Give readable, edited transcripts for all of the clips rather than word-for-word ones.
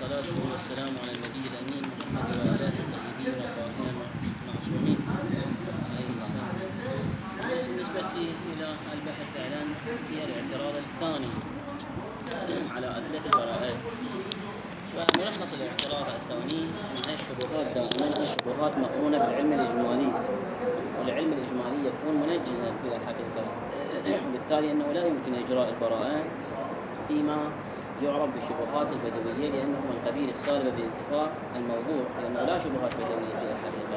والصلاة والسلام على النبي الأمين محمد وآله الطيبين الطاهرين المعصومين عليه السلام. بالنسبة إلى البحث الآن في الاعتراض الثاني على أدلة البراءة، وملخص الاعتراض الثاني أن الشبهات دائما الشبهات مقرونة بالعلم الإجمالي، والعلم الإجمالي يكون منجزا في الحقيقة، وبالتالي أنه لا يمكن إجراء البراءة فيما يعرف بالشبهات البدوية، لأنه من قبيل السالبة باتفاق الموضوع، لأنه لا شبهات بدوية في الحقيقة.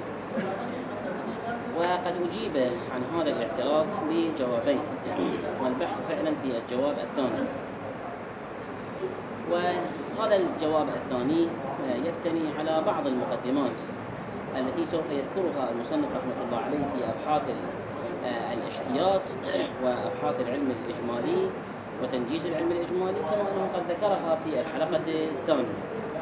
وقد أجيب عن هذا الاعتراض بجوابين، والبحث فعلا في الجواب الثاني. وهذا الجواب الثاني يبتني على بعض المقدمات التي سوف يذكرها المصنف رحمة الله عليه في أبحاث الاحتياط وأبحاث العلم الإجمالي وتنجيز العلم الإجمالي، كما أنه قد ذكرها في الحلقة الثانية.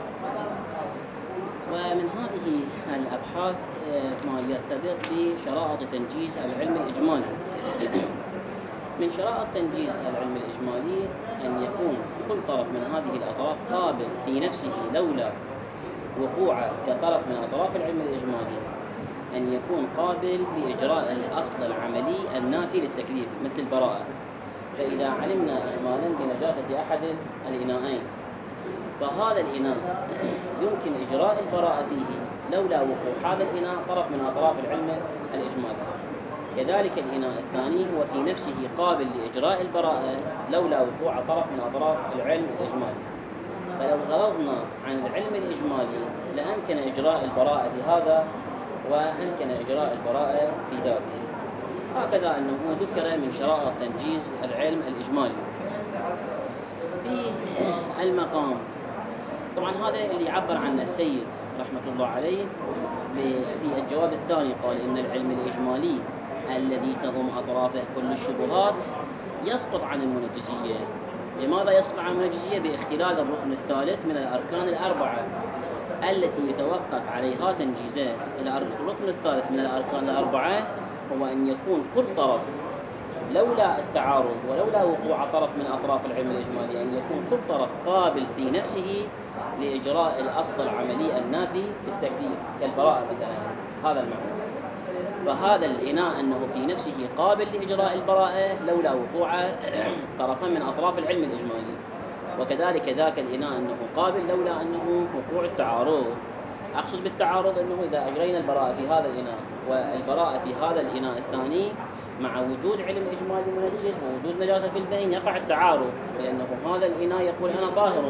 ومن هذه الأبحاث ما يرتبط بشرائط تنجيز العلم الإجمالي. من شرائط تنجيز العلم الإجمالي أن يكون كل طرف من هذه الأطراف قابل في نفسه لولا وقوع كطرف من أطراف العلم الإجمالي أن يكون قابل لإجراء الأصل العملي النافي للتكليف مثل البراءة. فإذا علمنا إجمالا بنجاسة أحد الإناءين، فهذا الإناء يمكن إجراء البراءة فيه لولا وقوع هذا الإناء طرف من أطراف العلم الإجمالي. كذلك الإناء الثاني هو في نفسه قابل لإجراء البراءة لولا وقوع طرف من أطراف العلم الإجمالي. فلو غرضنا عن العلم الإجمالي لأمكن إجراء البراءة في هذا وأمكن إجراء البراءة في ذاك. هكذا أنه ذكر من شرائط تنجيز العلم الإجمالي. في المقام طبعا هذا اللي عبر عنه السيد رحمة الله عليه في الجواب الثاني، قال إن العلم الإجمالي الذي تضم أطرافه كل الشبهات يسقط عن المنجزية. لماذا يسقط عن المنجزية؟ باختلال الركن الثالث من الأركان الأربعة التي يتوقف عليها تنجيزه. الركن الثالث من الأركان الأربعة هو أن يكون كل طرف لولا التعارض ولولا وقوع طرف من أطراف العلم الإجمالي أن يكون كل طرف قابل في نفسه لإجراء الأصل العملي النافي للتكليف كالبراءة مثلا. هذا المعنى. فهذا الإناء أنه في نفسه قابل لإجراء البراءة لولا وقوع طرفا من أطراف العلم الإجمالي، وكذلك ذاك الإناء أنه قابل لولا أنه وقوع التعارض. أقصد بالتعارض أنه إذا أجرينا البراءة في هذا الإناء والبراءة في هذا الإناء الثاني مع وجود علم إجمالي منجز ووجود نجاسة في البين يقع التعارض، لأنه هذا الإناء يقول أنا طاهر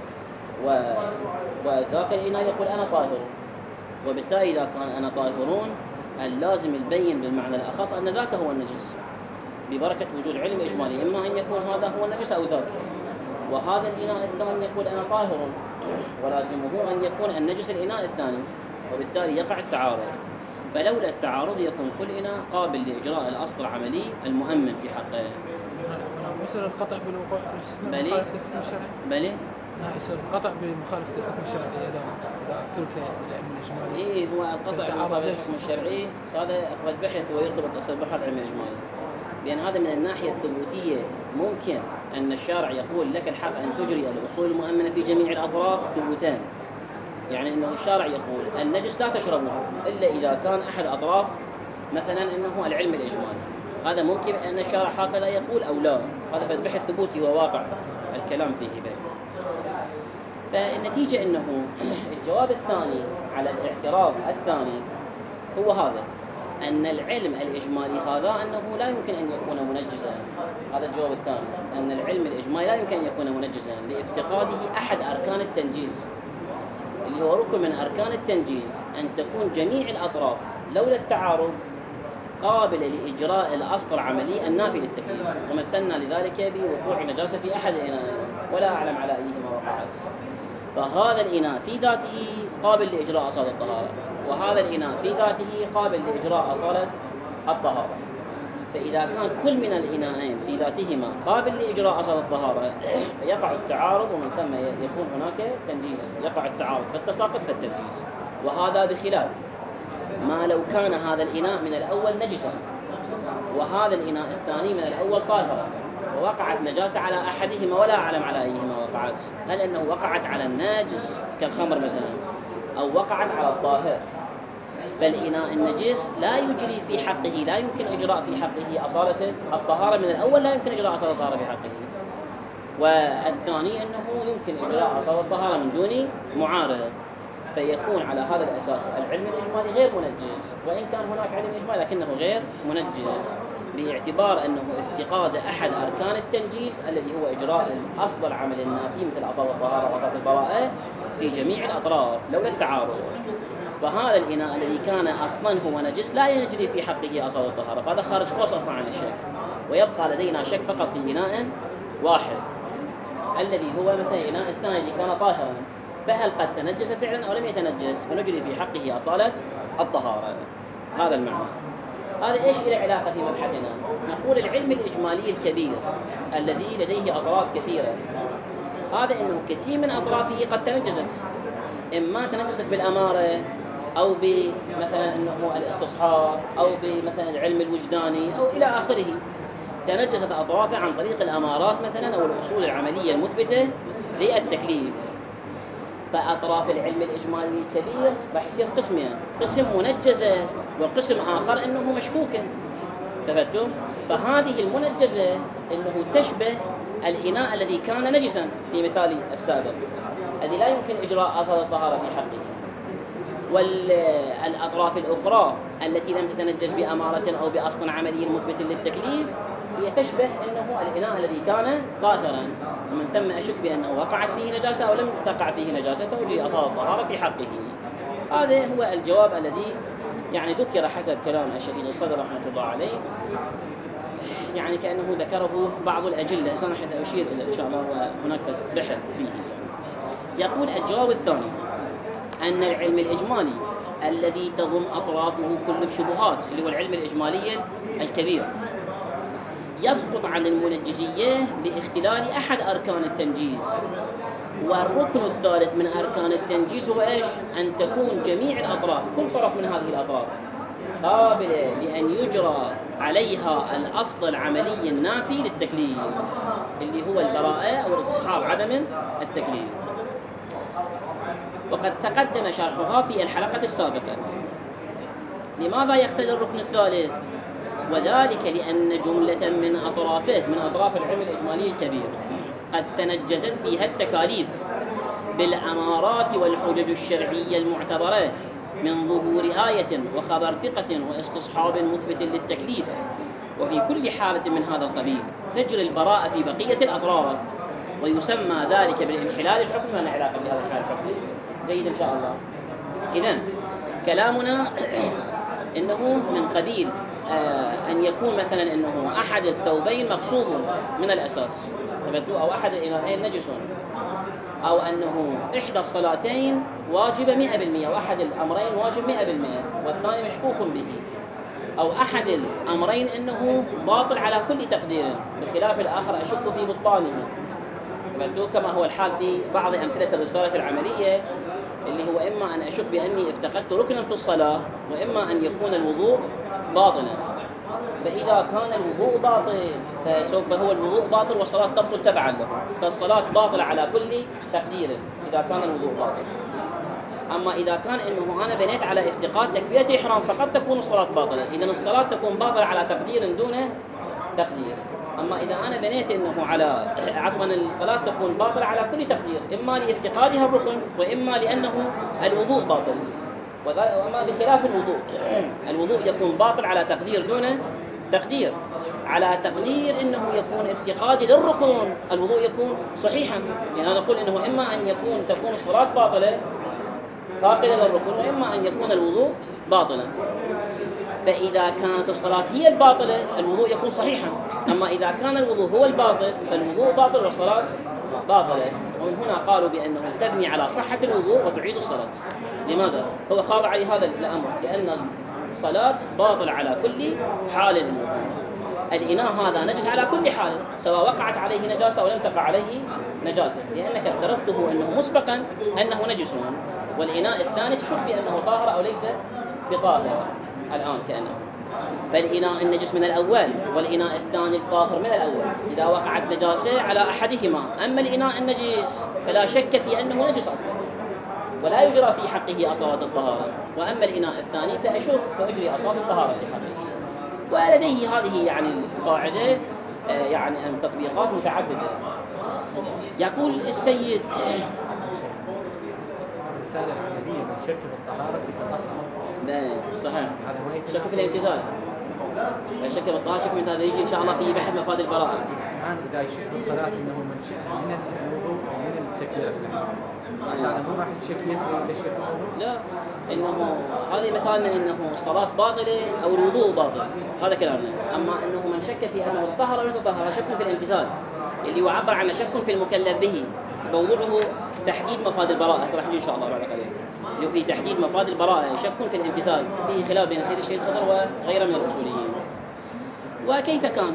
وذاك الإناء يقول أنا طاهر، وبالتالي إذا كان أنا طاهرون اللازم البين بالمعنى الأخص أن ذاك هو النجس ببركة وجود علم إجمالي، إما أن يكون هذا هو النجس أو ذاك. وهذا الإناء الثاني يقول أنا طاهر ولازمه أن يكون النجس الإناء الثاني، وبالتالي يقع التعارض. فلولا التعارض يكون كل إناء قابل لإجراء الأصل العملي المؤمن في حقه. يصير القطع بالوقوع مخالفة الحكم الشرعي؟ بلي يصير القطع بمخالفة الحكم الشرعي إذا ترك العلم الإجمالي. إيه هو القطع بمخالفة الحكم الشرعي. هذا أقوى بحث ويرتبط أصل بحث العلم الإجمالي، لأن هذا من الناحية الثبوتية ممكن أن الشارع يقول لك الحق أن تجري الأصول المؤمنة في جميع الأطراف ثبوتان. يعني أنه الشارع يقول النجس لا تشربه إلا إذا كان أحد أطراف مثلا أنه العلم الإجمالي. هذا ممكن أن الشارع هكذا يقول أو لا، هذا بحث ثبوتي وواقع الكلام فيه به. فالنتيجة أنه الجواب الثاني على الاعتراض الثاني هو هذا، أن العلم الإجمالي هذا أنه لا يمكن أن يكون منجزا. هذا الجواب الثاني، أن العلم الإجمالي لا يمكن أن يكون منجزا لافتقاده أحد أركان التنجيز، اللي هو ركن من أركان التنجيز أن تكون جميع الأطراف لولا التعارض قابلة لإجراء الأصل العملي النافي للتكليف. ومثلنا لذلك بوقوع نجاسة في أحد الإناءين ولا أعلم على أيهما وقعت. فهذا الإناء في ذاته قابل لإجراء أصالة الطهارة، وهذا الإناء في ذاته قابل لإجراء أصالة الطهارة. فإذا كان كل من الإناءين في ذاتهما قابل لإجراء أصالة الطهارة يقع التعارض، ومن ثم يكون هناك تنجيز. يقع التعارض فالتساقط فالتنجيز. وهذا بخلاف ما لو كان هذا الإناء من الأول نجسا وهذا الإناء الثاني من الأول طاهرا، ووقعت نجاسة على أحدهما ولا أعلم على أيهما وقعت. وقعت؟ هل أنه وقعت على الناجس كالخمر مثلا، أو وقعت على الطاهر؟ فالإناء النجس لا يجري في حقه، لا يمكن إجراء في حقه أصالة الطهارة من الأول، لا يمكن إجراء أصالة الطهارة في حقه. والثاني أنه يمكن إجراء أصالة الطهارة من دون معارض، فيكون على هذا الأساس العلم الإجمالي غير منجز، وإن كان هناك علم إجمالي لكنه غير منجز، باعتبار أنه افتقاد أحد أركان التنجيز الذي هو إجراء الأصل العمل النافي مثل أصالة الطهارة وأصالة البراءة في جميع الأطراف لولا التعارض. فهذا الإناء الذي كان أصلا هو نجس لا يجري في حقه أصالة الطهارة، فهذا خارج قوس أصلا عن الشك، ويبقى لدينا شك فقط في إناء واحد الذي هو مثل الإناء الثاني الذي كان طاهرا، فهل قد تنجس فعلا أو لم يتنجس، فنجري في حقه أصالة الطهارة. هذا المعنى. هذا إيش إلى علاقة في مبحثنا؟ نقول العلم الإجمالي الكبير الذي لديه أطراف كثيرة، هذا إنه كثير من أطرافه قد تنجست، إما تنجست بالأمارة، أو بمثلا إنه الاستصحاب، أو بمثلا العلم الوجداني، أو إلى آخره. تنجست أطرافه عن طريق الأمارات مثلا أو الأصول العملية المثبتة للتكليف. فأطراف العلم الإجمالي الكبير راح يصير قسمين، قسم منجزة وقسم آخر إنه مشكوكة. تفهمتم؟ فهذه المنجزة إنه تشبه الإناء الذي كان نجسا في مثال السابق الذي لا يمكن إجراء أصل الطهارة في حقه. والأطراف الأخرى التي لم تتنجس بأمارة أو بأصل عملي مثبت للتكليف هي تشبه إنه الإناء الذي كان طاهرا، ومن ثم أشك بأنه وقعت فيه نجاسة أو لم تقع فيه نجاسة فأجري أصل الطهارة في حقه. هذا هو الجواب الذي يعني ذكر حسب كلام الشهيد الصدر رحمة الله عليه، يعني كأنه ذكره بعض الأجلة، سنحن أشير إلى إن شاء الله وهناك بحث فيه. يقول الجواب الثاني أن العلم الإجمالي الذي تضم أطرافه كل الشبهات اللي هو العلم الإجمالي الكبير يسقط عن المنجزية باختلال أحد أركان التنجيز. والركن الثالث من أركان التنجيز هو إيش؟ أن تكون جميع الأطراف، كل طرف من هذه الأطراف قابلة لأن يجرى عليها الأصل العملي النافي للتكليف اللي هو البراءة أو استصحاب عدم التكليف، وقد تقدم شرحها في الحلقة السابقة. لماذا يقتضي الركن الثالث؟ وذلك لأن جملة من أطرافه من أطراف العلم الإجمالي الكبير قد تنجزت فيها التكاليف بالأمارات والحجج الشرعية المعتبرة من ظهور آية وخبر ثقة واستصحاب مثبت للتكليف، وفي كل حالة من هذا القبيل تجري البراءة في بقية الأطراف، ويسمى ذلك بالانحلال الحكمي. ما علاقة بهذا الانحلال الحكمي؟ جيد إن شاء الله. إذن كلامنا إنه من قبيل أن يكون مثلا إنه أحد الثوبين مغصوب من الأساس، أو أحد الإناءين نجس، أو أنه إحدى الصلاتين واجبة 100% وأحد الأمرين واجب 100% والثاني مشكوك به، أو أحد الأمرين أنه باطل على كل تقدير بخلاف الآخر أشك في بطلانه، كما هو الحال في بعض أمثلة الرسالة العملية اللي هو إما أن أشك بأني افتقدت ركنا في الصلاة، وإما أن يكون الوضوء باطلا. فإذا كان الوضوء باطل فسوف هو الوضوء باطل والصلاة تبطل تبعا له، فالصلاة باطلة على كل تقدير إذا كان الوضوء باطل. أما إذا كان إنه أنا بنيت على افتقاد تكبيرة إحرام فقد تكون الصلاة باطلة، إذن الصلاة تكون باطلة على تقدير دون تقدير. أما إذا أنا بنيت إنه على الصلاة تكون باطلة على كل تقدير، إما لافتقادها الركن وإما لأنه الوضوء باطل. وأما بخلاف الوضوء يكون باطل على تقدير دون تقدير. على تقدير إنه يكون افتقادي للركن الوضوء يكون صحيحا، يعني نقول إنه إما أن تكون الصلاة باطلة فاقدة للركن، وإما أن يكون الوضوء باطلا. فإذا كانت الصلاة هي الباطلة الوضوء يكون صحيحا، أما إذا كان الوضوء هو الباطل فالوضوء باطل والصلاة باطلة. ومن هنا قالوا بأنه تبني على صحة الوضوء وتعيد الصلاة. لماذا؟ هو خاضع لهذا الأمر لأن الصلاة باطلة على كل حال. الإناء هذا نجس على كل حال سواء وقعت عليه نجاسة أو لم تقع عليه نجاسة، لأنك افترضته أنه مسبقا أنه نجس، والإناء الثاني تشك بأنه طاهر أو ليس بطاهر الآن كأنه. فالإناء النجس من الأول والإناء الثاني الطاهر من الأول إذا وقعت نجاسة على أحدهما. أما الإناء النجس فلا شك في أنه نجس أصلا ولا يجرى في حقه أصوات الطهارة، وأما الإناء الثاني فأجري أصوات الطهارة في حقه. ولديه هذه يعني القاعدة يعني تطبيقات متعددة. يقول السيد الرسالة العملية من شك بالطهارة تتطهر. صحيح. هذا ما شك في الامتثال، شك بالطهارة، شك من هذا يجي إن شاء الله في بحث مفاد البراءة. الآن إذا يشك بالصلاة إنه منشأها من الوضوء أو من التكبيرة هذا مو راح يشك يسري ولا شيء؟ لا، إنه هذه مثال من إنه الصلاة باطلة أو الوضوء باطل، هذا كلامنا. أما إنه من شك في أنه الطهر أو يتطهر شك في الامتثال اللي يعبر عنه شك في المكلف به، موضوعه تحديد مفاد البراءة. سرح إن شاء الله بعد قليل في تحديد مفاد البراءة شك في الامتثال، فيه خلاف بين سيد الشيخ صدر وغيره من الأصوليين. وكيف كان؟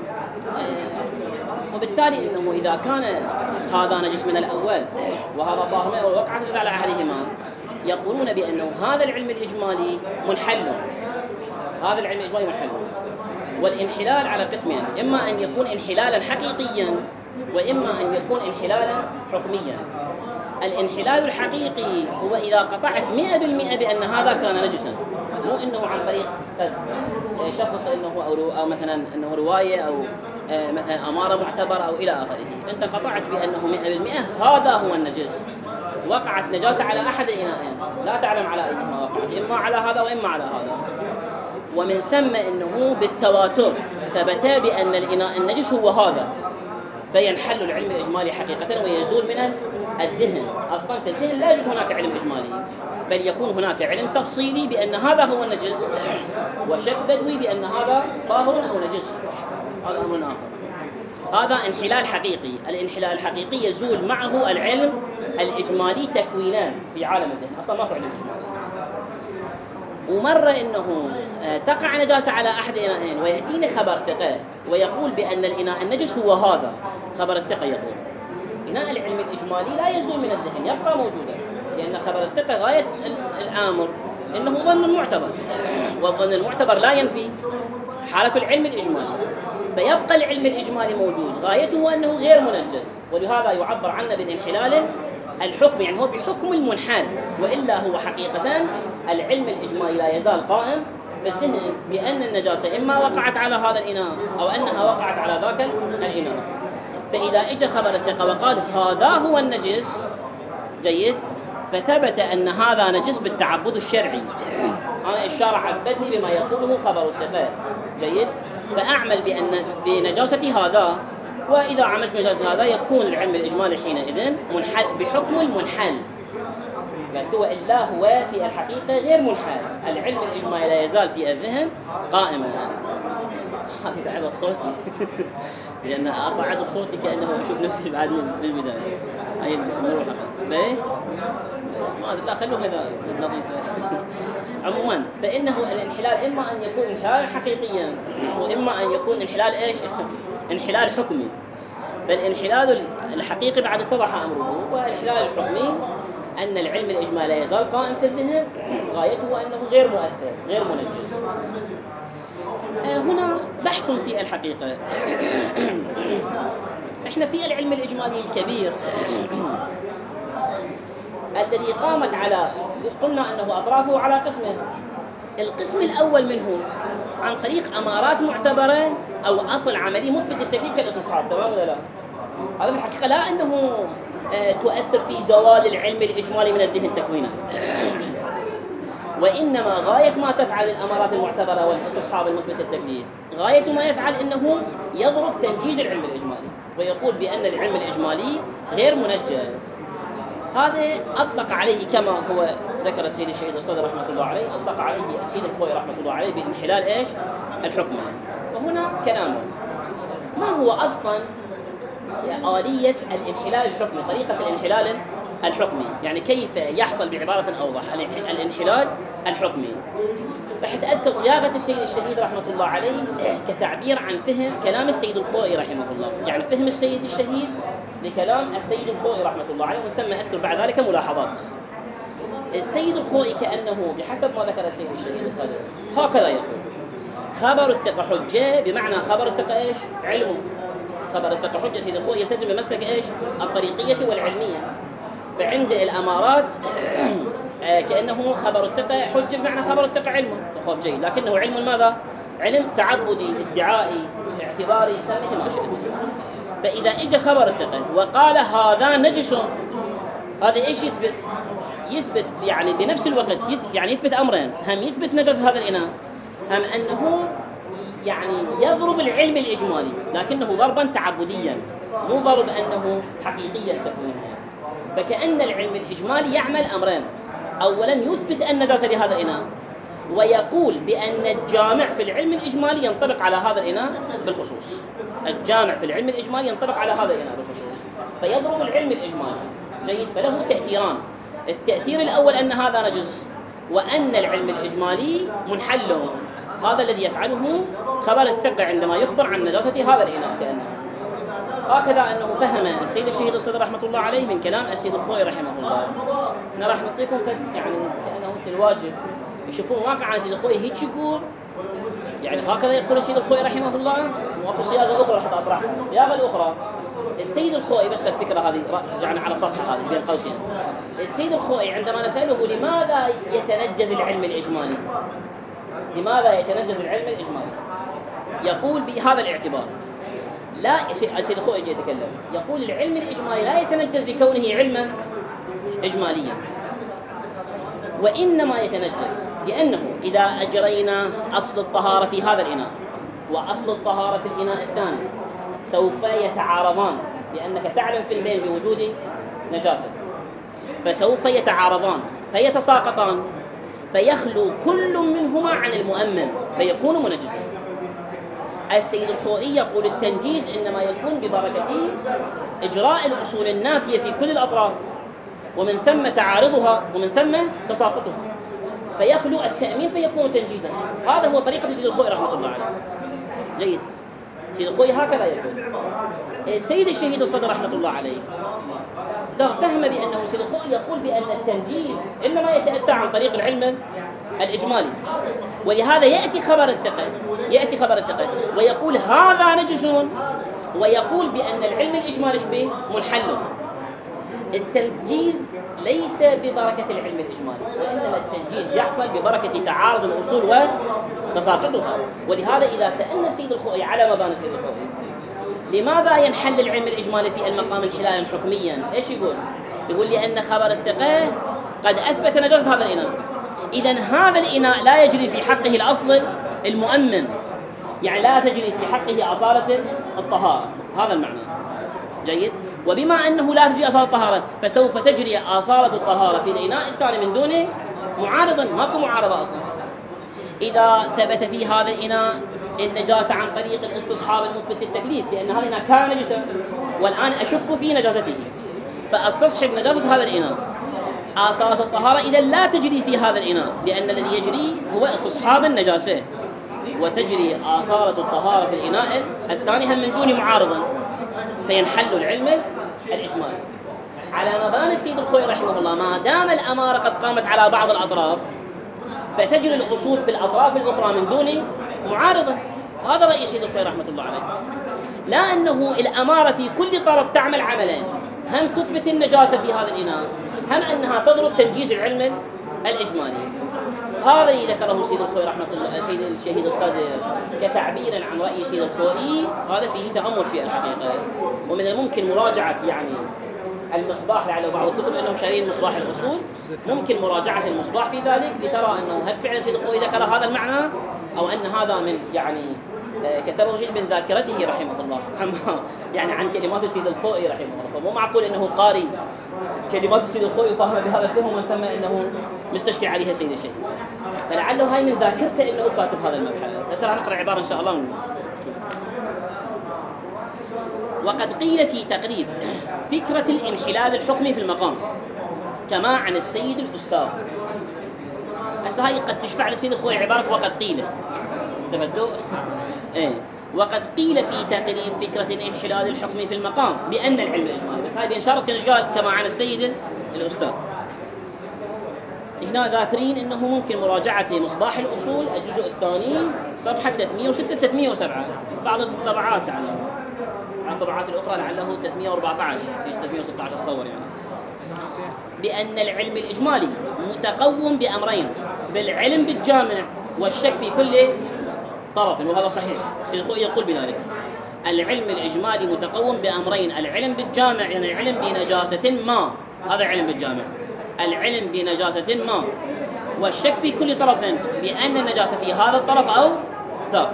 وبالتالي إنه إذا كان هذا نجس من الأول وهذا طاهر ووقع نجس على أحدهما، يقولون بأنه هذا العلم الإجمالي منحل. هذا العلم الإجمالي منحل، والانحلال على قسمين: إما أن يكون انحلالا حقيقيا وإما أن يكون انحلالا حكميا. الانحلال الحقيقي هو إذا قطعت 100% بأن هذا كان نجسا، مو إنه عن طريق شخص إنه أو مثلا إنه رواية أو مثلا أمارة معتبرة أو إلى آخره. أنت قطعت بأنه 100% هذا هو النجس، وقعت نجاسة على أحد الإناءين لا تعلم على أيهما وقعت، إما على هذا وإما على هذا. ومن ثم إنه بالتواتر ثبت بأن الإناء النجس هو هذا، فينحل العلم الإجمالي حقيقة ويزول من الذهن. أصلا في الذهن لا يوجد هناك علم إجمالي، بل يكون هناك علم تفصيلي بأن هذا هو النجس، وشك بدوي بأن هذا طاهر أو نجس، هذا أمر آخر. هذا انحلال حقيقي. الانحلال الحقيقي يزول معه العلم الإجمالي تكوينان في عالم الذهن، أصلا ما هو علم إجمالي. ومرة إنه تقع نجاسة على أحد إناءين ويأتيني خبر ثقة ويقول بأن الإناء النجس هو هذا. خبر الثقة يقول إناء العلم الإجمالي لا يزول من الذهن، يبقى موجودا، لأن خبر الثقة غاية الآمر إنه ظن معتبر، والظن المعتبر لا ينفي حالة العلم الإجمالي، فيبقى العلم الإجمالي موجود، غايته أنه غير منجز، ولهذا يعبر عنه بالانحلال الحكم، يعني هو بحكم المنحل، وإلا هو حقيقة العلم الإجمالي لا يزال قائم بالذهن بأن النجاسة إما وقعت على هذا الإناء أو أنها وقعت على ذاك الإناء. فإذا اجى خبر الثقة وقال هذا هو النجس، جيد، فثبت أن هذا نجس بالتعبد الشرعي. أنا الشارع عبدني بما يقوله خبر الثقة، جيد، فأعمل بنجاسة هذا، وإذا عملت بنجاسة هذا يكون العلم الإجمالي حينئذ منحل بحكم المنحل. قالت وإلا هو في الحقيقة غير منحل، العلم الإجمالي لا يزال في الذهن قائما. هذه تعب صوتي لأن أصعد بصوتي كأنه أشوف نفسي بعد من البداية. هاي المروحة بيه ما أدري، لا خلوه هذا نظيفة. عموما فإنه الانحلال إما أن يكون انحلال حقيقيا وإما أن يكون انحلال إيش؟ انحلال حكمي. فالانحلال الحقيقي بعد اتضح أمره، والانحلال الحكمي أن العلم الإجمالي لا يزال قائم في الذهن، غايته أنه غير مؤثر غير منجز. هنا بحث في الحقيقة. احنا في العلم الإجمالي الكبير الذي قامت على، قلنا أنه أطرافه على قسمين. القسم الأول منه عن طريق أمارات معتبرة أو أصل عملي مثبت التكليف كالاستصحاب، تمام ولا لا؟ هذا في الحقيقة لا أنه تؤثر في زوال العلم الإجمالي من الذهن تكوينا، وإنما غاية ما تفعل الأمارات المعتبرة والاستصحاب المثبت التكليف، غاية ما يفعل إنه يضرب تنجيز العلم الإجمالي ويقول بأن العلم الإجمالي غير منجز. هذا أطلق عليه كما هو ذكر السيد الشهيد الصدر رحمة الله عليه، أطلق عليه السيد الخوئي رحمة الله عليه بانحلال إيش؟ الحكم. وهنا كلامه ما هو أصلا آلية الانحلال الحكمي، طريقة الانحلال الحكمي، يعني كيف يحصل بعبارة أوضح الانحلال الحكمي. رح أذكر صياغة السيد الشهيد رحمة الله عليه كتعبير عن فهم كلام السيد الخوئي رحمه الله، يعني فهم السيد الشهيد لكلام السيد الخوئي رحمة الله عليه، ومن ثم أذكر بعد ذلك ملاحظات. السيد الخوئي كأنه بحسب ما ذكر السيد الشهيد الصدر هكذا يقول: خبر الثقة حجة، بمعنى خبر الثقة إيش؟ علمه. خبر الثقة حجة سيد الخوئي يلتزم بمسلك إيش؟ الطريقية والعلمية. فعند الأمارات كأنه خبر الثقة حجة بمعنى خبر الثقة علمه، خب جيد، لكنه علم ماذا؟ علم تعبدي، ادعائي، اعتباري، سميه ما شئت. فإذا اجى خبر الثقة وقال هذا نجس، هذا ايش يثبت؟ يثبت يعني بنفس الوقت يعني يثبت أمرين، هم يثبت نجاسة هذا الإناء، هم أنه يعني يضرب العلم الإجمالي لكنه ضربا تعبديا، مو ضرب أنه حقيقيا تكوينيا. فكأن العلم الإجمالي يعمل أمرين: أولا يثبت النجاسة لهذا الإناء، ويقول بأن الجامع في العلم الإجمالي ينطبق على هذا الإناء بالخصوص. الجامع في العلم الإجمالي ينطبق على هذا الإناء بالخصوص، فيضرب العلم الإجمالي. جيد. فله تأثيران: التأثير الأول أن هذا نجس، وأن العلم الإجمالي منحل. هذا الذي يفعله خبر الثقة عندما يخبر عن نجاسة هذا الإناء. كأنه هكذا أنه فهم السيد الشهيد الصدر رحمة الله عليه من كلام السيد الخوئي رحمه الله. أنا راح نعطيكم يعني كأنه الواجب يشوفون واقع السيد الخوئي هيك يقول، يعني هكذا يقول السيد الخوئي رحمه الله. واكو صياغة أخرى راح أطرحها. الصياغة الأخرى السيد الخوئي، بس الفكرة هذه يعني على صفحة هذه بين قوسين، السيد الخوئي عندما نسأله لماذا يتنجز العلم الإجمالي، لماذا يتنجز العلم الإجمالي، يقول بهذا الاعتبار. لا، السيد الخوئي يجي يتكلم يقول العلم الإجمالي لا يتنجز لكونه علما إجماليا، وإنما يتنجز لأنه إذا أجرينا أصل الطهارة في هذا الإناء وأصل الطهارة في الإناء الثاني سوف يتعارضان، لأنك تعلم في البين بوجود نجاسة، فسوف يتعارضان فيتساقطان، فيخلو كل منهما عن المؤمن فيكون منجسا. السيد الخوئي يقول التنجيز إنما يكون ببركة إجراء الأصول النافية في كل الأطراف، ومن ثم تعارضها، ومن ثم تساقطها، فيخلو التأمين فيكون تنجيزا. هذا هو طريقة السيد الخوئي رحمة الله عليه. جيد. السيد الخوئي هكذا يقول. السيد الشهيد الصدر رحمة الله عليه فهم بأنه السيد الخوئي يقول بأن التنجيز إنما يتأتى عن طريق العلم الإجمالي، ولهذا يأتي خبر الثقة ويقول هذا نجس، ويقول بأن العلم الإجمالي به منحل. التنجيز ليس ببركة العلم الإجمالي، وإنما التنجيز يحصل ببركة تعارض الأصول وتساقطها. ولهذا إذا سألنا السيد الخوئي على مباني السيد الخوئي لماذا ينحل العلم الإجمالي في المقام انحلالا حكميا، إيش يقول؟ يقول لأن خبر الثقة قد أثبت نجاسة هذا الإناء، إذن هذا الإناء لا يجري في حقه الأصل المؤمن، يعني لا تجري في حقه أصالة الطهارة، هذا المعنى. جيد. وبما أنه لا تجري أصالة الطهارة فسوف تجري أصالة الطهارة في الإناء الثاني من دون معارضا، ماكو معارضة أصلا. إذا ثبت في هذا الإناء النجاسة عن طريق الاستصحاب المثبت للتكليف، لأن هذا الإناء كان نجسا والآن أشك في نجاسته، فأستصحب نجاسة هذا الإناء، آثارة الطهارة إذا لا تجري في هذا الإناء، لأن الذي يجري هو استصحاب النجاسة، وتجري آثارة الطهارة في الإناء الثاني هم من دون معارضة، فينحل العلم الإجمالي. على مبان السيد الخوئي رحمه الله ما دام الأمارة قد قامت على بعض الأطراف فتجري الأصول في الأطراف الأخرى من دون معارضة. هذا رأي السيد الخوئي رحمة الله عليه، لا أنه الأمارة في كل طرف تعمل عملين: هم تثبت النجاسة في هذا الإناء، هم أنها تضرب تنجيز العلم الإجمالي. هذا الذي ذكره السيد الخوئي رحمة الله السيد الشهيد الصدر كتعبير عن رأي السيد الخوئي، هذا فيه تأمل في الحقيقة. ومن الممكن مراجعة يعني المصباح، لعله بعض الكتب أنهم شارين مصباح الأصول، ممكن مراجعة المصباح في ذلك لترى أنه هل فعلا السيد الخوئي ذكر هذا المعنى أو أن هذا من يعني كتبه شيء من ذاكرته رحمه الله يعني عن كلمات السيد الخوئي رحمه الله. فمو معقول أنه قاري كلمات السيد الخوئي وفهم بهذا الفهم ومن ثم أنه مستشكل عليها سيد الشيء، فلعله هاي من ذاكرته أنه كاتب هذا المبحث. هسه راح نقرأ عبارة إن شاء الله وقد قيل في تقريب فكرة الانحلال الحكمي في المقام كما عن السيد الأستاذ. هسه هاي قد تشفع للسيد الخوئي عبارة وقد قيل، استفدتوا؟ وقد قيل في تقريب فكرة الانحلال الحكمي في المقام بأن العلم الإجمالي، بس هاي بإشارة كنش قال كما عن السيد الأستاذ. هنا ذاكرين أنه ممكن مراجعة مصباح الأصول الجزء الثاني صفحة 306 307 بعض الطبعات لعله، على الطبعات الأخرى لعله 314 316 الصور يعني. بأن العلم الإجمالي متقوم بأمرين، بالعلم بالجامع والشك في كل طرف، وهذا صحيح. سيد الخوئي يقول بذلك العلم الإجمالي متقوم بأمرين، العلم بالجامع يعني العلم بنجاسة ما، هذا علم بالجامع، العلم بنجاسة ما، والشك في كل طرف بأن النجاسة في هذا الطرف أو ذاك،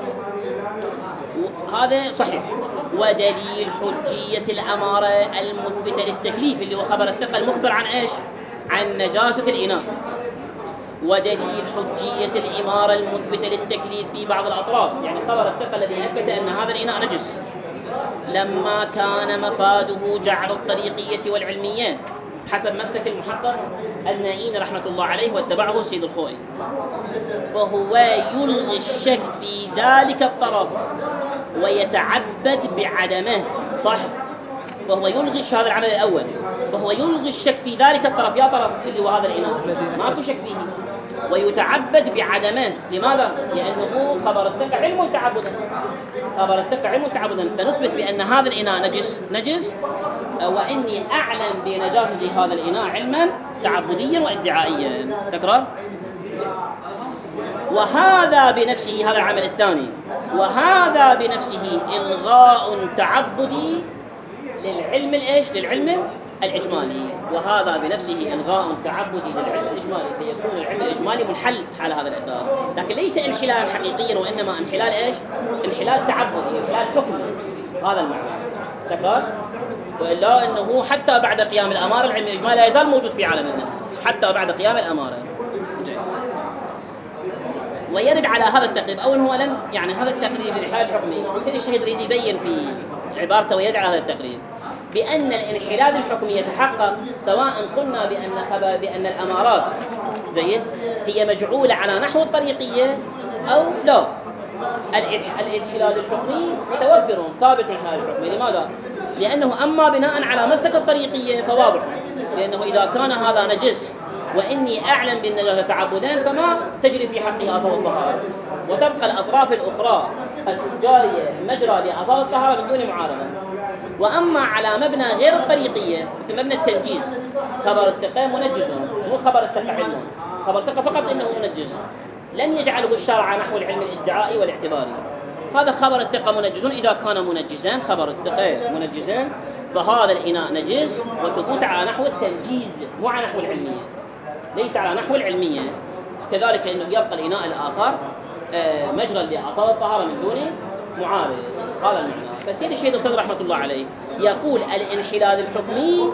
هذا صحيح. ودليل حجية الأمارة المثبتة للتكليف اللي هو خبر الثقة المخبر عن إيش؟ عن نجاسة الإناء. ودليل حجية الإمارة المثبتة للتكليف في بعض الأطراف، يعني خبر الثقة الذي أثبت أن هذا الإناء نجس لما كان مفاده جعل الطريقية والعلمية حسب مسلك المحقق النائين رحمة الله عليه واتبعه سيد الخوئي، فهو يلغي الشك في ذلك الطرف ويتعبد بعدمه. صح؟ فهو يلغي هذا العمل الأول، فهو يلغي الشك في ذلك الطرف، يا طرف اللي هو هذا الإناء ما في شك فيه، ويتعبد بعدمه. لماذا؟ لأنه خبر الثقة علم تعبدا، خبر الثقة علم تعبدا، فنثبت بأن هذا الإناء نجس وإني أعلم بنجاسة هذا الإناء علما تعبديا وادعائيا. تكرار. وهذا بنفسه، هذا العمل الثاني، وهذا بنفسه إلغاء تعبدي للعلم الإيش؟ للعلم الإجمالي. وهذا بنفسه إلغاء تعبدي للعلم الإجمالي، فيكون العلم الإجمالي منحل على هذا الأساس، لكن ليس انحلال حقيقيا وإنما انحلال إيش؟ انحلال تعبدي، انحلال حكمي، هذا المعنى. تكرار. وإلا أنه حتى بعد قيام الأمارة العلم الإجمالي لا يزال موجود في عالمنا حتى بعد قيام الأمارة. ويرد على هذا التقريب، أو هو لم يعني هذا التقريب الانحلال الحكمي، سيد الشهيد يريد يبين في عبارته ويرد على هذا التقريب بأن الانحلال الحكمي يتحقق سواء قلنا بأن الأمارات جيد هي مجعولة على نحو الطريقية أو لا. الانحلال الحكمي متوفر ثابت الانحلال الحكمي. لماذا؟ لأنه أما بناء على مسلك الطريقية فواضح، لأنه إذا كان هذا نجس وإني أعلم بالنجاسة تعبدا فما تجري في حقه أصل الطهارة، وتبقى الأطراف الأخرى الجارية مجرى لأصل الطهارة من دون معارضة. وأما على مبنى غير الطريقية مثل مبنى التنجيز، خبر الثقة منجز، مو خبر الثقة علم، خبر الثقة فقط إنه منجز، لم يجعله الشرع نحو العلم الادعائي والاعتباري. هذا خبر الثقة منجز، إذا كان منجزا خبر الثقة منجزا فهذا الإناء نجس وثبوت على نحو التنجيز مو على نحو العلمية، ليس على نحو العلمية. كذلك أنه يبقى الإناء الآخر مجرى لأصل الطهارة من دون معارض، هذا المعنى. فسيد الشهيد الصدر رحمة الله عليه يقول الانحلال الحكمي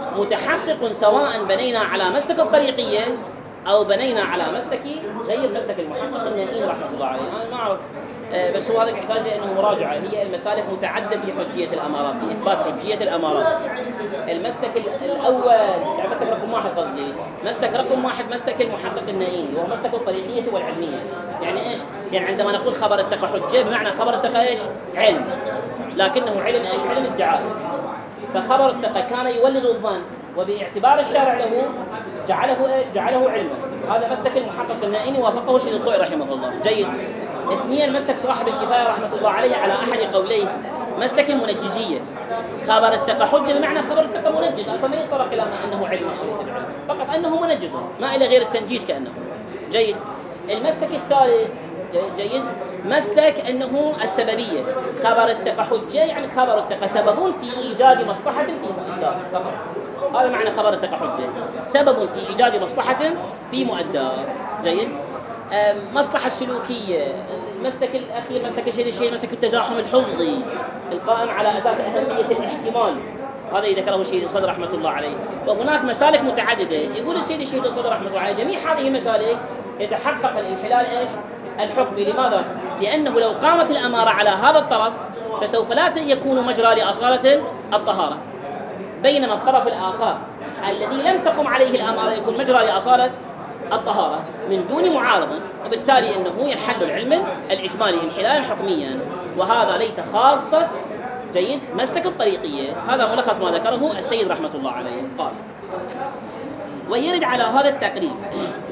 متحقق سواء بنينا على مسلك الطريقية أو بنينا على مسلك غير مسلك المحقق النائين رحمة الله عليه. أنا ما أعرف بس هو هذا يحتاج لأنه مراجعة. هي المسالك متعددة في حجية الأمارات، في إثبات حجية الأمارات. المسلك الأول يعني مسلك رقم 1 قصدي، مسلك رقم 1 مسلك المحقق النائين وهو مسلك الطريقية والعلمية. يعني إيش؟ يعني عندما نقول خبر الثقة حجة بمعنى خبر الثقة إيش؟ علم، لكنه علم إيش؟ علم ادعاء. فخبر الثقة كان يولد الظن وباعتبار الشارع له جعله إيش؟ جعله علما. هذا مسلك المحقق النائين وافقه سيد الخوئي رحمه الله. جيد. اثنين مسلك صاحب الكفاية رحمة الله عليه على أحد قوليه مسلك المنجزية، خبر الثقة حجة بمعنى خبر الثقة منجز، أصلا ما يطرق إلى أنه علم أو ليس بعلم، فقط أنه منجز ما إلى غير التنجيز كأنه. جيد. المسلك الثالث جيد مسلك أنه السببية، خبر الثقة حجة يعني خبر الثقة سبب في إيجاد مصلحة في مؤداه فقط، هذا معنى خبر الثقة حجة، سبب في إيجاد مصلحة في مؤداه. جيد. مصلحة سلوكية. المسلك الأخير مسلك الشيء مسلك التزاحم الحفظي القائم على أساس أهمية الاحتمال، هذا ذكره الشهيد الصدر رحمة الله عليه. وهناك مسالك متعددة. يقول الشهيد الصدر رحمة الله عليه جميع هذه المسالك يتحقق الانحلال إيش؟ الحكمي. لماذا؟ لأنه لو قامت الأمارة على هذا الطرف فسوف لا يكون مجرى لأصالة الطهارة، بينما الطرف الآخر الذي لم تقم عليه الأمارة يكون مجرى لأصالة الطهارة من دون معارضة، وبالتالي أنه ينحل العلم الإجمالي انحلالا حكميا، وهذا ليس خاصة جيد مسلك الطريقية. هذا ملخص ما ذكره السيد رحمة الله عليه. قال ويرد على هذا التقريب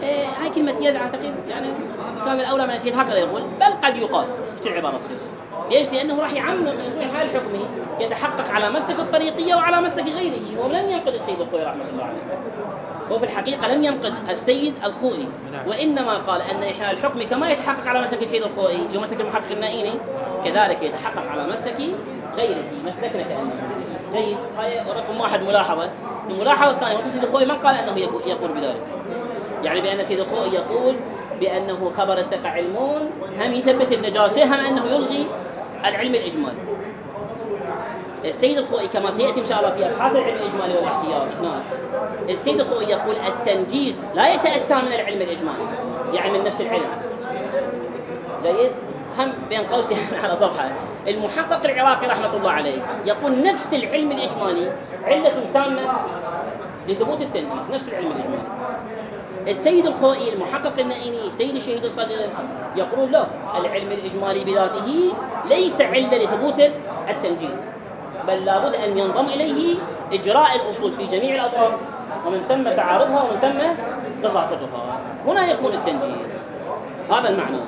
هاي كلمة يد أعتقد يعني كان الأولى من السيد هكذا يقول، بل قد يقال في العبارة الصيغة. ليش؟ لأنه راح يعمق في حال حكمه، يتحقق على مسلك الطريقية وعلى مسلك غيره. هو لم ينقد السيد الخوئي رحمة الله عليه، هو في الحقيقة لم ينقد السيد الخوئي، وإنما قال أن إحياء الحكم كما يتحقق على مسلك السيد الخوئي اللي هو مسلك المحقق النائيني، كذلك يتحقق على مسلك غيره، مسلكنا كأنه. جيد. هاي رقم واحد ملاحظة. الملاحظة الثانية، السيد الخوئي من قال أنه يقول بذلك؟ يعني بأن السيد الخوئي يقول بأنه خبر الثقة علمون، هم يثبت النجاسة، هم أنه يلغي العلم الإجمالي. السيد الخوئي كما سيأتي إن شاء الله في أبحاث العلم الإجمالي والاحتياط هناك، السيد الخوئي يقول التنجيز لا يتأتى من العلم الإجمالي، يعني من نفس العلم. جيد. هم بين قوسين على صفحة، المحقق العراقي رحمة الله عليه يقول نفس العلم الإجمالي علة تامة لثبوت التنجيز، نفس العلم الإجمالي. السيد الخوئي المحقق النائيني سيد الشهيد الصدر يقول لا، العلم الإجمالي بذاته ليس علة لثبوت التنجيز، بل لابد أن ينضم إليه إجراء الأصول في جميع الأطراف، ومن ثم تعارضها ومن ثم تساقطها، هنا يكون التنجيز. هذا المعنى.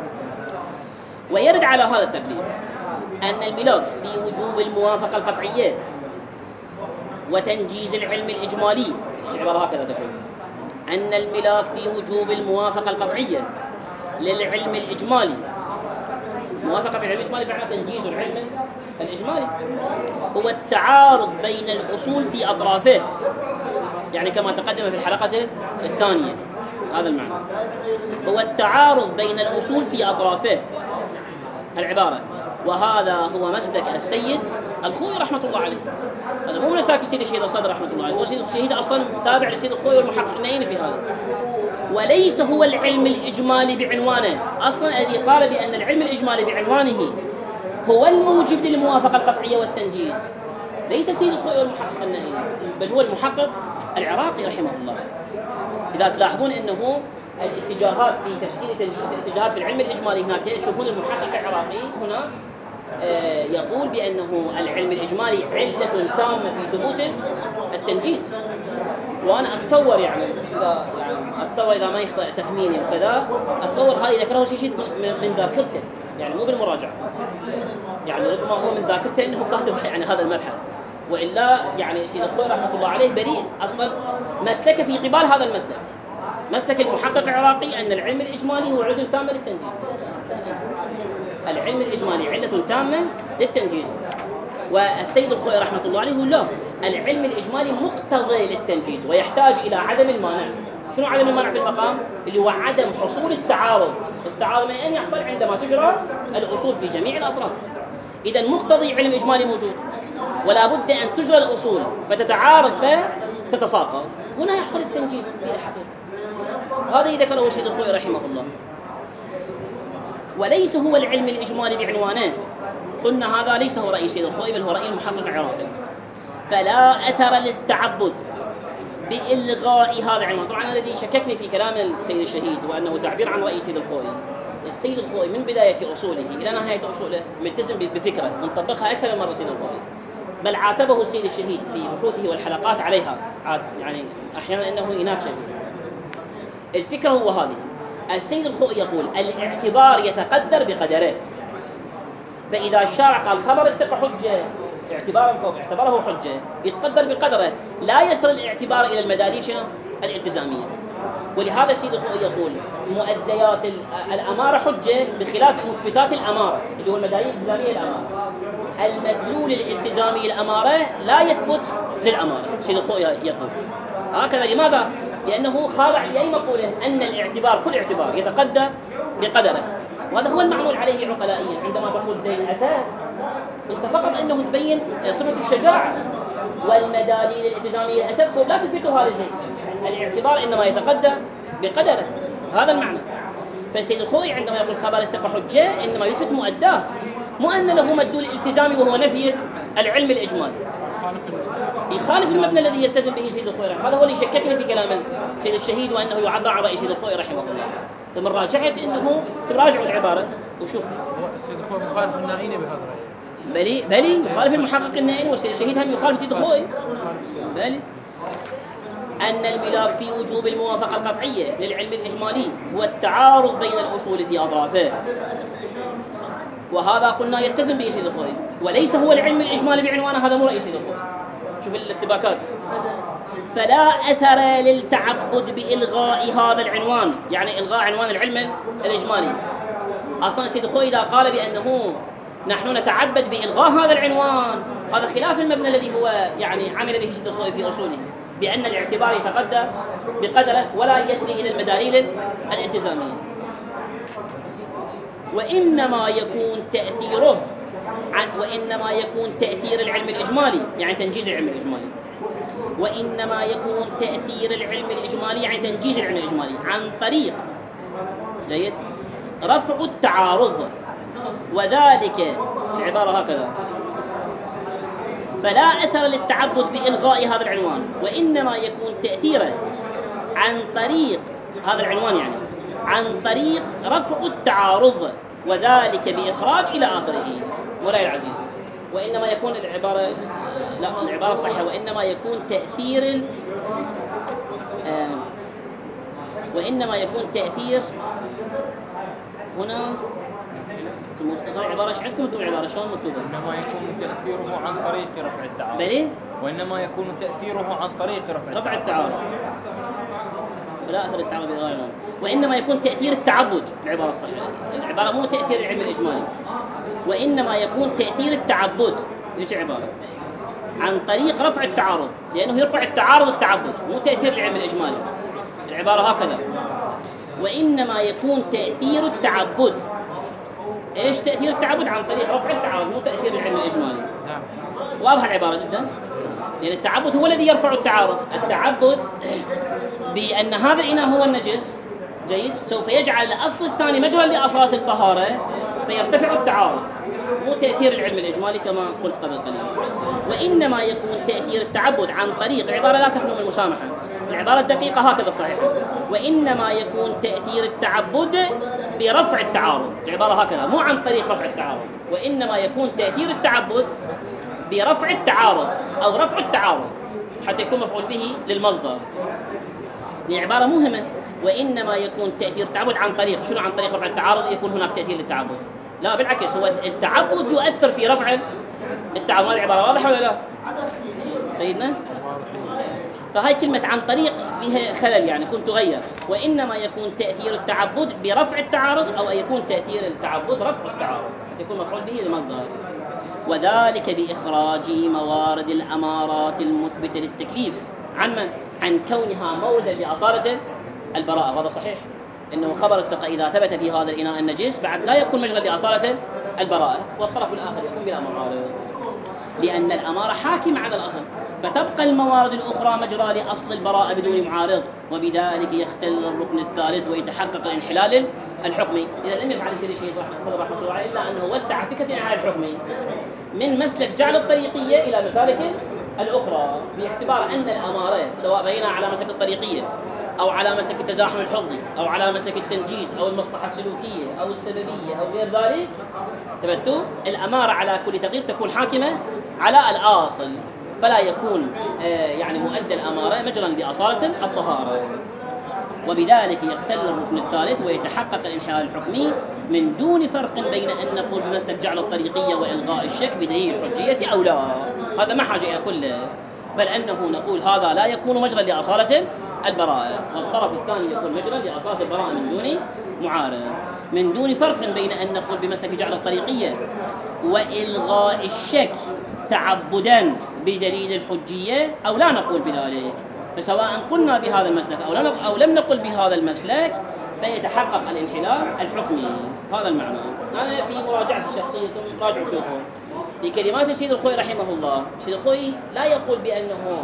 ويرد على هذا التقرير أن الملاك في وجوب الموافقة القطعية وتنجيز العلم الإجمالي، العبارة هكذا تقول، أن الملاك في وجوب الموافقة القطعية للعلم الإجمالي، موافقة العلم الإجمالي بمعنى تنجيز العلم الإجمالي، هو التعارض بين الأصول في أطرافه، يعني كما تقدم في الحلقة الثانية. هذا المعنى، هو التعارض بين الأصول في أطرافه العبارة، وهذا هو مسلك السيد الخوئي رحمة الله عليه. هذا مو مسلك السيد الشهيد الصدر رحمة الله عليه، هو السيد الشهيد أصلا تابع للسيد الخوئي والمحقق النائيني في هذا، وليس هو العلم الإجمالي بعنوانه. أصلا الذي قال بأن العلم الإجمالي بعنوانه هو الموجب للموافقة القطعية والتنجيز ليس السيد الخوئي والمحقق النائيني، بل هو المحقق العراقي رحمه الله. إذا تلاحظون أنه الاتجاهات في تفسير الاتجاهات في العلم الإجمالي هناك تشوفون المحقق العراقي هناك يقول بأنه العلم الإجمالي علة تامة في ثبوت التنجيز. وأنا أتصور يعني إذا ما يخطئ تخميني وكذا، أتصور هذه ذكره شيء من ذاكرته، يعني مو بالمراجعة، يعني ربما هو من ذاكرته أنه كاتب يعني هذا المبحث، وإلا يعني سيد الخوئي رحمة الله عليه بريء أصلا مسلك في قبال هذا المسلك، مسلك المحقق العراقي أن العلم الإجمالي هو علة تامة للتنجيز. العلم الإجمالي علة تامة للتنجيز، والسيد الخوئي رحمة الله عليه يقول لا، العلم الإجمالي مقتضي للتنجيز ويحتاج إلى عدم المانع. شنو عدم المانع في المقام؟ اللي هو عدم حصول التعارض. التعارض أن يحصل عندما تجرى الأصول في جميع الأطراف. إذا مقتضي علم إجمالي موجود، ولا بد أن تجرى الأصول فتتعارض فتتساقط، هنا يحصل التنجيز في الحقيقة. هذا ذكره السيد الخوئي رحمه الله. وليس هو العلم الإجمالي بعنوانه، قلنا هذا ليس هو رأي السيد الخوئي بل هو رأي المحقق العراقي. فلا أثر للتعبد بإلغاء هذا العنوان. طبعا الذي شككني في كلام السيد الشهيد وأنه تعبير عن رأي السيد الخوئي، السيد الخوئي من بداية أصوله إلى نهاية أصوله ملتزم بفكرة ونطبقها أكثر من مرة السيد الخوئي، بل عاتبه السيد الشهيد في بحوثه والحلقات عليها، يعني أحيانا أنه يناقش الفكرة. هو هذه السيد الخوئي يقول الاعتبار يتقدر بقدره، فإذا الشارع قال خبر الثقة حجة اعتباره حجة يتقدر بقدره، لا يصل الاعتبار إلى المداليل الالتزامية. ولهذا السيد الخوئي يقول مؤديات الأمارة حجة بخلاف مثبتات الأمارة اللي هو المداليل الالتزامية الأمارة. المدلول الالتزامي الأمارة لا يثبت للأمارة. السيد الخوئي يقول هكذا. لماذا؟ لأنه خاضع لأي مقولة أن الاعتبار كل اعتبار يتقدر بقدره، وهذا هو المعمول عليه عقلائيا. عندما تقول زي الأسد أنت فقط أنه تبين صفة الشجاعة، والمداليل الالتزامية الأسد خب لا تثبت هذا الشيء. الاعتبار إنما يتقدر بقدره، هذا المعنى. فالسيد الخوئي عندما يقول خبر الثقة حجة إنما يثبت مؤداه، مو أن له مدلول التزامي وهو نفي العلم الإجمالي، يخالف المبنى الذي يلتزم به سيد الخوئي. هذا هو اللي شككني في كلام سيد الشهيد وأنه يعبر عن رأي سيد الخوئي رحمه الله. ثم راجعت إنه تراجعوا العبارة وشوف السيد الخوئي مخالف النائيني بهذا الرأي. بلي يخالف المحقق النائيني، والسيد الشهيد هم يخالف سيد الخوئي. بلي أن الملاك في وجوب الموافقة القطعية للعلم الإجمالي هو التعارض بين الأصول في أطرافه، وهذا قلنا يلتزم به سيد الخوئي، وليس هو العلم الإجمالي بعنوانه، هذا مو رأي سيد الخوئي. شوف الارتباكات. فلا أثر للتعبد بإلغاء هذا العنوان، يعني إلغاء عنوان العلم الإجمالي. أصلا سيد الخوئي إذا قال بأنه نحن نتعبد بإلغاء هذا العنوان، هذا خلاف المبنى الذي هو يعني عمل به سيد الخوئي في أصوله، بأن الاعتبار يتقدم بقدره ولا يسري إلى المداليل الالتزامية، وإنما يكون تأثير العلم الإجمالي يعني تنجيز العلم الإجمالي، وإنما يكون تأثير العلم الإجمالي يعني تنجيز العلم الإجمالي عن طريق جيد رفع التعارض، وذلك العبارة هكذا: فلا أثر للتعبد بإلغاء هذا العنوان، وإنما يكون تأثيرا عن طريق هذا العنوان يعني عن طريق رفع التعارض، وذلك بإخراج إلى آخره. مولاي العزيز، وإنما يكون العبارة الصحيحة وإنما يكون تأثير هنا المفترض العبارة ايش عندكم انتم العبارة شلون مكتوبة؟ وإنما يكون تأثيره عن طريق رفع التعارض. بلي؟ وإنما يكون تأثيره عن طريق رفع التعارض. ولا أثر التعارض بغيره، وإنما يكون تأثير التعبد. العبارة الصحيحة، العبارة مو تأثير العلم الإجمالي، وإنما يكون تأثير التعبد. ايش العبارة؟ عن طريق رفع التعارض، لأنه يرفع التعارض التعبد، مو تأثير العلم الإجمالي. العبارة هكذا: وإنما يكون تأثير التعبد. ايش تأثير التعبد؟ عن طريق رفع التعارض، مو تأثير العلم الإجمالي. واضح العبارة جدا، لأن التعبد هو الذي يرفع التعارض. التعبد بأن هذا الإناء هو النجس جيد سوف يجعل الأصل الثاني مجرى لأصالة الطهارة فيرتفع التعارض، مو تأثير العلم الإجمالي كما قلت قبل قليل. وإنما يكون تأثير التعبد عن طريق، العبارة لا تخلو من المسامحة، العبارة الدقيقة هكذا صحيحة: وإنما يكون تأثير التعبد برفع التعارض. العبارة هكذا، مو عن طريق رفع التعارض، وإنما يكون تأثير التعبد برفع التعارض أو رفع التعارض حتى يكون مفعول به للمصدر. العبارة مهمة. وإنما يكون تأثير التعبد عن طريق شنو؟ عن طريق رفع التعارض يكون هناك تأثير للتعبد. لا بالعكس، هو التعبد يؤثر في رفع التعارض. هذه العبارة واضحة ولا لا سيدنا؟ فهاي كلمة عن طريق بها خلل، يعني كنت تغير. وإنما يكون تأثير التعبد برفع التعارض، أو يكون تأثير التعبد رفع التعارض حتى يكون مفعول به للمصدر، وذلك بإخراج موارد الأمارات المثبتة للتكليف عن من؟ عن كونها موردا لأصالة البراءة. هذا صحيح، إنه خبر الثقة إذا ثبت في هذا الإناء النجس بعد لا يكون مجرى لأصالة البراءة، والطرف الآخر يكون بلا معارض، لأن الأمارة حاكمة على الأصل، فتبقى الموارد الأخرى مجرى لأصل البراءة بدون معارض، وبذلك يختل الركن الثالث ويتحقق الانحلال الحكمي. إذا لم يفعل سيدي الشيخ رحمه الله عليه إلا أنه وسع فكرة الانحلال الحكمي من مسلك جعل الطريقية إلى مسالك الأخرى، باعتبار أن الأمارة سواء بينها على مسلك الطريقية أو على مسلك التزاحم الحفظي أو على مسلك التنجيز أو المصلحة السلوكية أو السببية أو غير ذلك، تبتو الأمارة على كل تغيير تكون حاكمة على الأصل، فلا يكون يعني مؤدى الأمارة مجرا لأصالة الطهارة. وبذلك يختل الركن الثالث ويتحقق الانحلال الحكمي من دون فرق بين أن نقول بمسلك جعل الطريقية وإلغاء الشك بدليل الحجية أو لا. هذا ما حاجة إلى كله، بل أنه نقول هذا لا يكون مجرا لأصالة البراءة، والطرف الثاني يكون مجرا لأصالة البراءة من دون معارض، من دون فرق بين أن نقول بمسلك جعل الطريقية وإلغاء الشك تعبدا بدليل الحجية أو لا نقول بذلك. فسواء قلنا بهذا المسلك أو لم نقل بهذا المسلك فيتحقق الانحلال الحكمي. هذا المعنى. أنا في مراجعة الشخصية راجعوا شوفوا في كلمات السيد الخوئي رحمه الله. السيد الخوئي لا يقول بأنه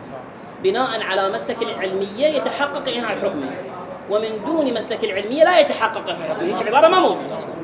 بناء على مسلك العلمية يتحقق الانحلال الحكمي، ومن دون مسلك العلمية لا يتحقق الانحلال الحكمي. هيك عبارة ما موجودة أصلا.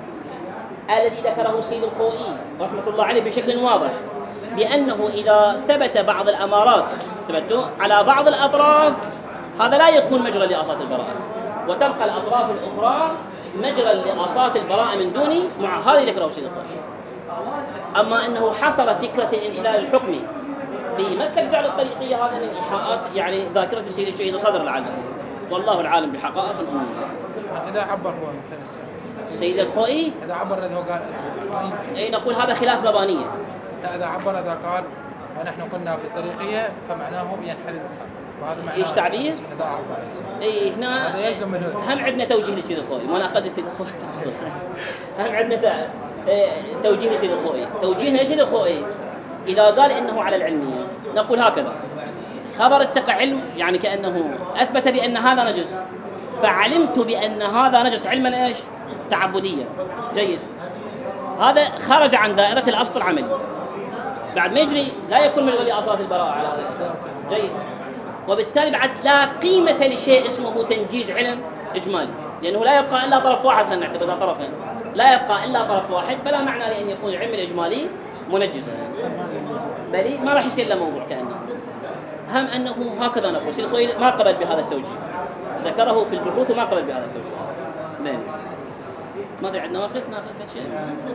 الذي ذكره السيد الخوئي رحمة الله عليه بشكل واضح بأنه إذا ثبت بعض الأمارات على بعض الأطراف هذا لا يكون مجرى لأصالة البراءة، وتبقى الأطراف الأخرى مجرى لأصالة البراءة من دون هذه ذكره السيد الخوئي. أما أنه حصر فكرة الانحلال الحكمي بمسلك جعل الطريقية هذا من إيحاءات يعني ذاكرة السيد الشهيد صدر لعله، والله العالم بحقائق الأمور. إذا عبر هو مثلا السيد الخوئي إذا عبر إذا هو قال ما يمكن. أي نقول هذا خلاف مبانية. لا إذا عبر إذا قال ونحن قلنا في الطريقية فمعناه ينحل المحرم، وهذا معناه إيش تعبير؟ إذا عبر. اي هنا هذا يلزم منه. هم عندنا توجيه للسيد الخوئي، ما ناخذ السيد الخوئي. هم عندنا توجيه للسيد الخوئي. توجيهنا للسيد الخوئي إذا قال إنه على العلمية نقول هكذا: خبر اتقى علم، يعني كأنه أثبت بأن هذا نجس، فعلمت بأن هذا نجس علما إيش؟ تعبديا. جيد، هذا خرج عن دائرة الأصل العملي، بعد ما يجري لا يكون من ولي أصالة البراءة على هذا الأساس. جيد، وبالتالي بعد لا قيمة لشيء اسمه تنجيز علم إجمالي، لأنه لا يبقى إلا طرف واحد. خلينا نعتبر طرفين، لا يبقى إلا طرف واحد، فلا معنى لأن يكون العلم الإجمالي منجزا، بل ما راح يصير له موضوع كأنه هم أنه هكذا نقول. سيد الخوئي ما قبل بهذا التوجيه، ذكره في البحوث وما قبل بهذا التوجيه. نعم، ما أدري عندنا وقت ناخذ شيء.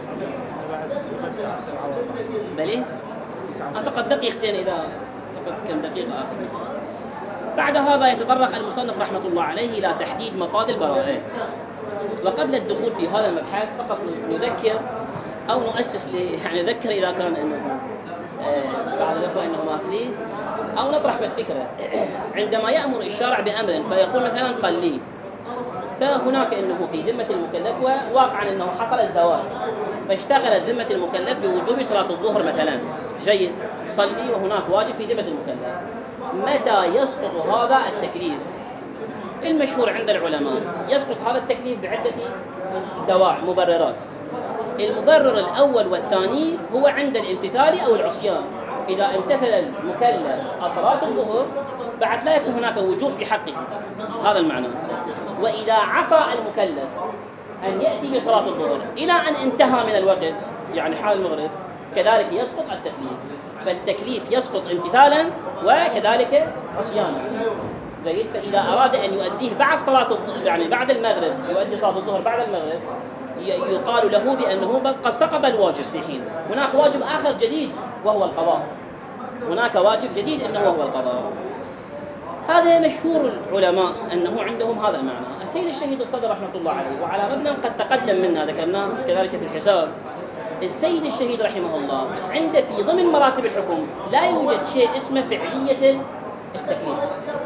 بلي فقط دقيقتين، إذا فقط كم دقيقة آخر. بعد هذا يتطرق المصنف رحمة الله عليه إلى تحديد مفاد البراءة. وقبل الدخول في هذا المبحث فقط نذكر أو نؤسس يعني نذكر إذا كان إنه بعض الأخوة إنهم ماخذين، أو نطرح في الفكرة. عندما يأمر الشارع بأمر فيقول مثلا صلي، فهناك إنه في ذمة المكلف، وواقعا إنه حصل الزواج فاشتغلت ذمة المكلف بوجوب صلاة الظهر مثلا. جيد، صلي وهناك واجب في ذمة المكلف. متى يسقط هذا التكليف؟ المشهور عند العلماء يسقط هذا التكليف بعدة دواعي مبررات. المبرر الأول والثاني هو عند الامتثال أو العصيان. إذا امتثل المكلف صلاة الظهر بعد لا يكون هناك وجوب في حقه، هذا المعنى. وإذا عصى المكلف أن يأتي بصلاة الظهر إلى أن انتهى من الوقت، يعني حال المغرب، كذلك يسقط التكليف. فالتكليف يسقط امتثالا وكذلك عصيانا. جيد، فإذا أراد أن يؤديه بعد صلاة يعني بعد المغرب، يؤدي صلاة الظهر بعد المغرب، يقال له بأنه قد سقط الواجب في حين. هناك واجب آخر جديد وهو القضاء، هناك واجب جديد أنه هو القضاء. هذا مشهور العلماء أنه عندهم هذا المعنى. السيد الشهيد الصدر رحمة الله عليه، وعلى مبنى قد تقدم منا ذكرناه كذلك في الحساب، السيد الشهيد رحمه الله عند في ضمن مراتب الحكم لا يوجد شيء اسمه فعلية التكليف،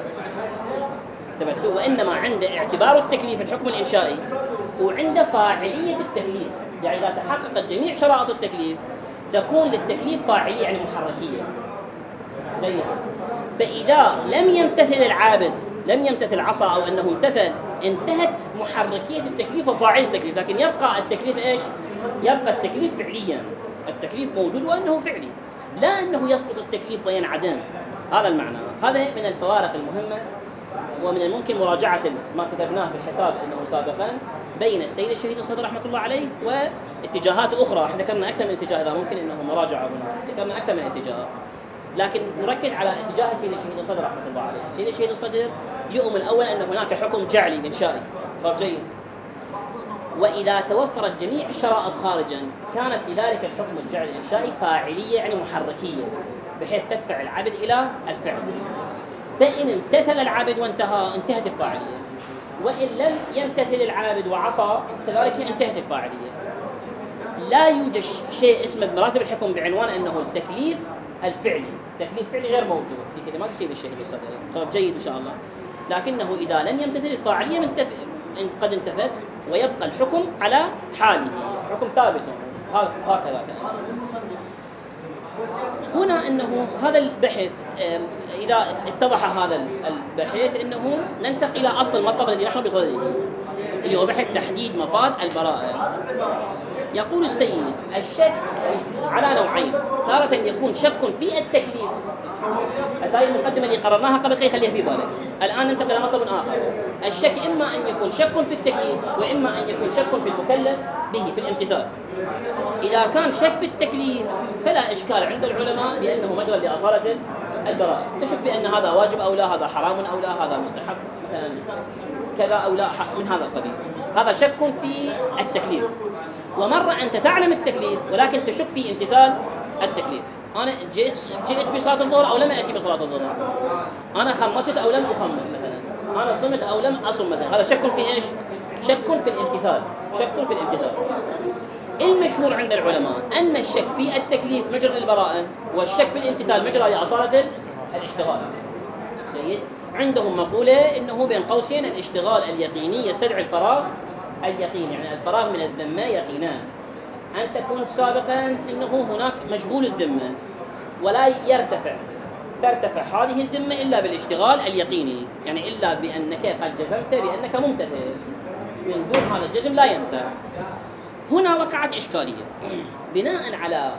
وإنما عند اعتبار التكليف الحكم الإنشائي، وعند فاعلية التكليف. يعني إذا تحققت جميع شرائط التكليف تكون للتكليف فاعلية، يعني محركية. جيد، فإذا لم يمتثل العابد، لم يمتثل عصا أو أنه امتثل، انتهت محركية التكليف وفاعلية التكليف، لكن يبقى التكليف إيش؟ يبقى التكليف فعليا، التكليف موجود وأنه فعلي، لا أنه يسقط التكليف وينعدم. هذا المعنى. هذا من الفوارق المهمة، ومن الممكن مراجعة ما كتبناه في الحساب أنه سابقا بين السيد الشهيد الصدر رحمة الله عليه واتجاهات أخرى. احنا ذكرنا أكثر من اتجاه، إذا ممكن أنه مراجعة هنا، ذكرنا أكثر من اتجاه، لكن نركز على اتجاه السيد الشهيد الصدر رحمة الله عليه. السيد الشهيد الصدر يؤمن أولا أن هناك حكم جعلي إنشائي. جيد، وإذا توفرت جميع الشرائط خارجا كانت لذلك الحكم الجعلي الإنشائي فاعلية، يعني محركية، بحيث تدفع العبد إلى الفعل. فإن امتثل العبد وانتهى انتهت الفاعلية، وإن لم يمتثل العابد وعصى كذلك انتهت الفاعلية. لا يوجد شيء اسمه بمراتب الحكم بعنوان أنه التكليف الفعلي. تكليف فعلي غير موجود في كلمات السيد الشهيد الصدر. طيب جيد إن شاء الله. لكنه إذا لم يمتثل الفاعلية قد انتفت، ويبقى الحكم على حاله، حكم ثابت هكذا كان. هنا أنه هذا البحث إذا اتضح هذا البحث أنه ننتقل إلى أصل المطلب الذي نحن بصدده، اللي هو بحث تحديد مفاد البراءة. يقول السيد: الشك على نوعين، تارة يكون شك في التكليف، هذه المقدمة اللي قررناها قبل قليل خليها في بالك. الآن ننتقل إلى مطلب آخر. الشك إما أن يكون شك في التكليف، وإما أن يكون شك في المكلف به في الامتثال. إذا كان شك في التكليف فلا إشكال عند العلماء بأنه مجرى لأصالة البراءة، تشك بأن هذا واجب أو لا، هذا حرام أو لا، هذا مستحب مثلا كذا أو لا، من هذا القبيل. هذا شك في التكليف. ومرة أنت تعلم التكليف ولكن تشك في امتثال التكليف، أنا جئت بصلاة الظهر أو لم أتي بصلاة الظهر، أنا خمست أو لم أخمس مثلا، أنا صمت أو لم أصم مثلا، هذا شك في إيش؟ شك في الامتثال، شك في الامتثال. المشهور عند العلماء أن الشك في التكليف مجرى للبراءة، والشك في الامتثال مجرى لأصالة الاشتغال. جيد. عندهم مقولة إنه بين قوسين الاشتغال اليقيني يستدعي الفراغ اليقيني، يعني الفراغ من الذمة يقينان. أن تكون سابقا إنه هناك مجهول الذمة ولا ترتفع هذه الذمة إلا بالاشتغال اليقيني، يعني إلا بأنك قد جزمت بأنك ممتثل، من دون هذا الجزم لا ينفع. هنا وقعت إشكالية بناء على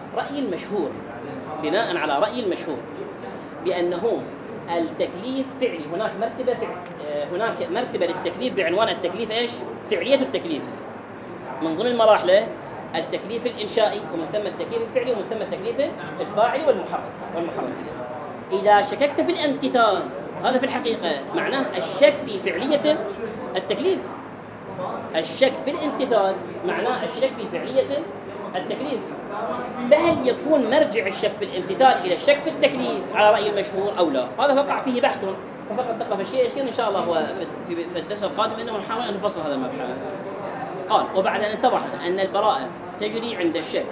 رأي المشهور بأنه التكليف فعلي، هناك مرتبة للتكليف بعنوان التكليف إيش؟ فعلية التكليف. من ضمن مراحله التكليف الإنشائي، ومن ثم التكليف الفعلي، ومن ثم التكليف الفاعل والمحرك. إذا شككت في الامتثال، هذا في الحقيقة معناه الشك في فعلية التكليف. الشك في الامتثال معناه الشك في فعلية التكليف. فهل يكون مرجع الشك في الامتثال إلى الشك في التكليف على رأي المشهور أو لا؟ هذا وقع فيه بحث، سفقط نقرأ في الشيء يصير إن شاء الله هو في الدرس القادم إنه نحاول أن نفصل هذا المبحث. قال: وبعد أن اتضح أن البراءة تجري عند الشك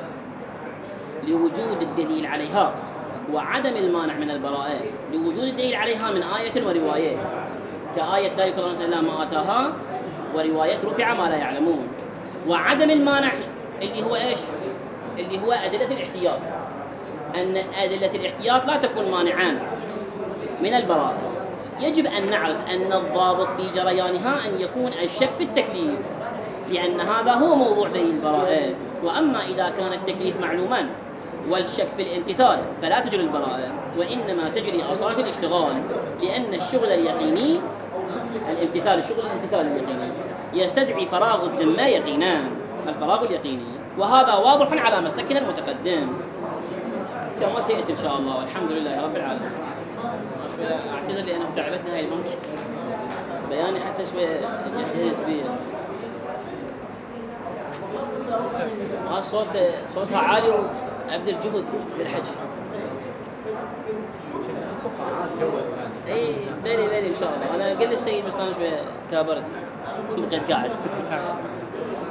لوجود الدليل عليها، وعدم المانع من البراءة لوجود الدليل عليها من آية ورواية، كآية لا يكلم نفسا إلا ما آتاها، ورواية رفع ما لا يعلمون. وعدم المانع اللي هو إيش؟ اللي هو أدلة الاحتياط، أن أدلة الاحتياط لا تكون مانعان من البراءة. يجب أن نعرف أن الضابط في جريانها أن يكون الشك في التكليف، لأن هذا هو موضوع دليل البراءة. وأما إذا كان التكليف معلوما والشك في الامتثال فلا تجري البراءة، وإنما تجري أصالة الاشتغال، لأن الشغل اليقيني الشغل الامتثال اليقيني يستدعي فراغ الذمة يقينا، الفراغ اليقيني، وهذا واضح على مسلكنا المتقدم كما سيأتي إن شاء الله، والحمد لله رب العالمين. أعتذر لأنه تعبتنا هاي الممكن بياني حتى شوية جهزت بيه. صوتها عالي وأبذل جهد بالحكي. اي بيني ان شاء الله. انا قل السيد بس انا شويه كابرت بقيت قاعد.